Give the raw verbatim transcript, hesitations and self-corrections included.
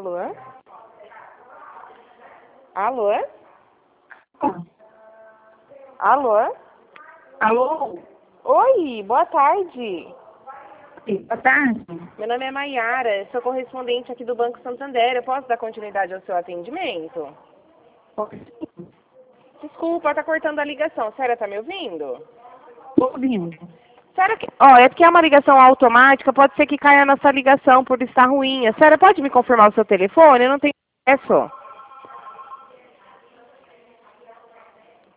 Alô? Alô? Alô? Alô? Oi, boa tarde. Boa tarde. Meu nome é Maiara, sou correspondente aqui do Banco Santander. Eu posso dar continuidade ao seu atendimento? Desculpa, tá cortando a ligação. A senhora tá me ouvindo? Estou ouvindo. Sério que... Ó, é porque é uma ligação automática, pode ser que caia a nossa ligação por estar ruim. A senhora pode me confirmar o seu telefone? Eu não tenho acesso.